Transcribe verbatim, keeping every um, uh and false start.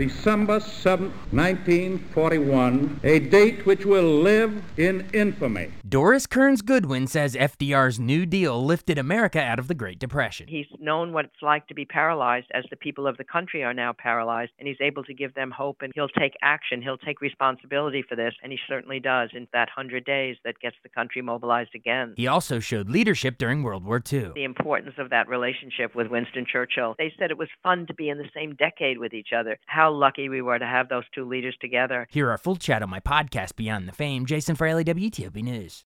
December seventh, nineteen forty-one, a date which will live in infamy. Doris Kearns Goodwin says F D R's New Deal lifted America out of the Great Depression. He's known what it's like to be paralyzed as the people of the country are now paralyzed, and he's able to give them hope, and he'll take action. He'll take responsibility for this, and he certainly does in that hundred days that gets the country mobilized again. He also showed leadership during World War Two. The importance of that relationship with Winston Churchill. They said it was fun to be in the same decade with each other. How lucky we were to have those two leaders together. Hear our full chat on my podcast, Beyond the Fame. Jason Fraley, W T O P News.